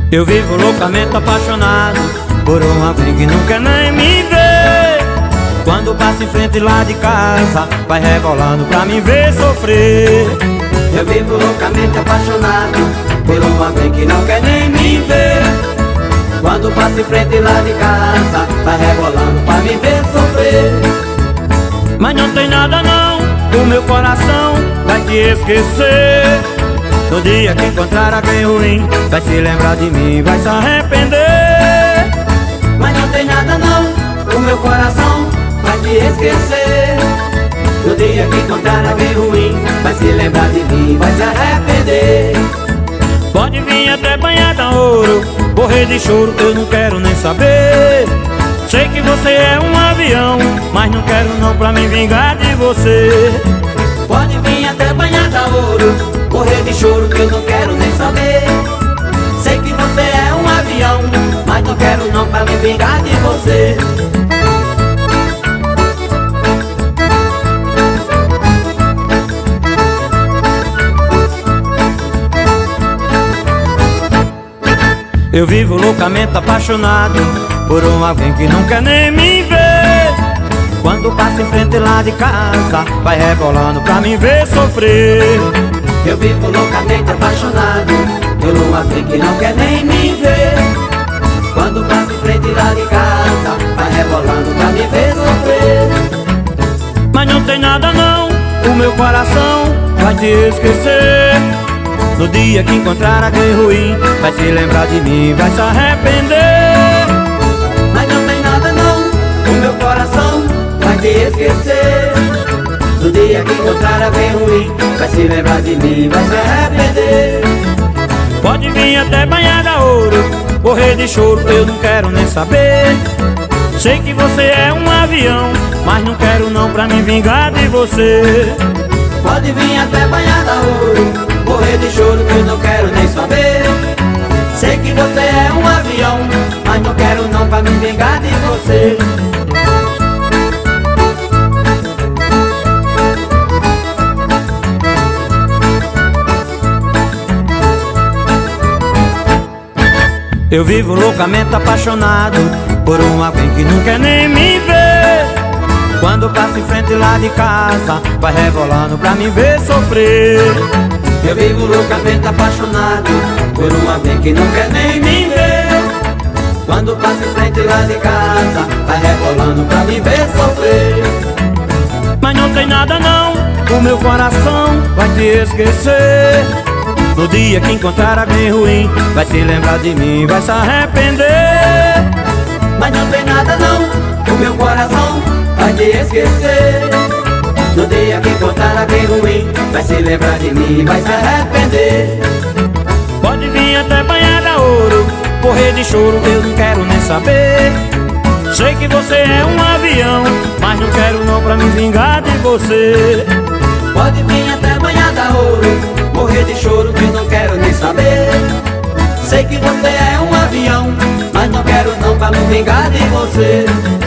Eu vivo loucamente apaixonado por um alguém que não quer nem me ver. Quando passa em frente lá de casa, vai rebolando pra me ver sofrer. Eu vivo loucamente apaixonado por um alguém que não quer nem me ver. Quando passa em frente lá de casa, vai rebolando pra me ver sofrer. Mas não tem nada não, o meu coração vai te esquecer. No dia que encontrar alguém ruim, vai se lembrar de mim, vai se arrepender. Mas não tem nada não, o meu coração vai te esquecer. No dia que encontrar alguém ruim, vai se lembrar de mim, vai se arrepender. Pode vir até banhada a ouro, morrer de choro, eu não quero nem saber. Sei que você é um avião, mas não quero não pra me vingar de você. Pode vir até banhada a ouro, morrer de choro que eu não quero nem saber. Sei que você é um avião, mas não quero não pra me vingar de você. Eu vivo loucamente apaixonado por um alguém que não quer nem me ver. Quando passa em frente lá de casa, vai rebolando pra me ver sofrer. Eu vivo loucamente apaixonado por um alguém que não quer nem me ver. Quando passa em frente lá de casa, vai rebolando pra me ver sofrer. Mas não tem nada não, o meu coração vai te esquecer. No dia que encontrar alguém ruim, vai se lembrar de mim, vai se arrepender. Mas não tem nada não, o meu coração vai te esquecer. No dia que encontrar alguém ruim, vai se lembrar de mim, vai se arrepender. Pode vir até banhada a ouro, morrer de choro, eu não quero nem saber. Sei que você é um avião, mas não quero não pra me vingar de você. Pode vir até banhada a ouro, morrer de choro que eu não quero nem saber. Sei que você é um avião, mas não quero não pra me vingar de você. Eu vivo loucamente apaixonado por um alguém que não quer nem me ver. Quando passa em frente lá de casa, vai rebolando pra me ver sofrer. Eu vivo loucamente apaixonado por um alguém que não quer nem me ver. Quando passa em frente lá de casa, vai rebolando pra me ver sofrer. Mas não tem nada não, o meu coração vai te esquecer. No dia que encontrar alguém ruim, vai se lembrar de mim, vai se arrepender. Mas não tem nada não, o meu coração vai te esquecer. No dia que encontrar alguém ruim, vai se lembrar de mim, vai se arrepender. Pode vir até banhada a ouro, morrer de choro, eu não quero nem saber. Sei que você é um avião, mas não quero não pra me vingar de você. Pode vir até banhada a ouro, morrer de choro que eu não quero nem saber. Sei que você é um avião, mas não quero não pra me vingar de você.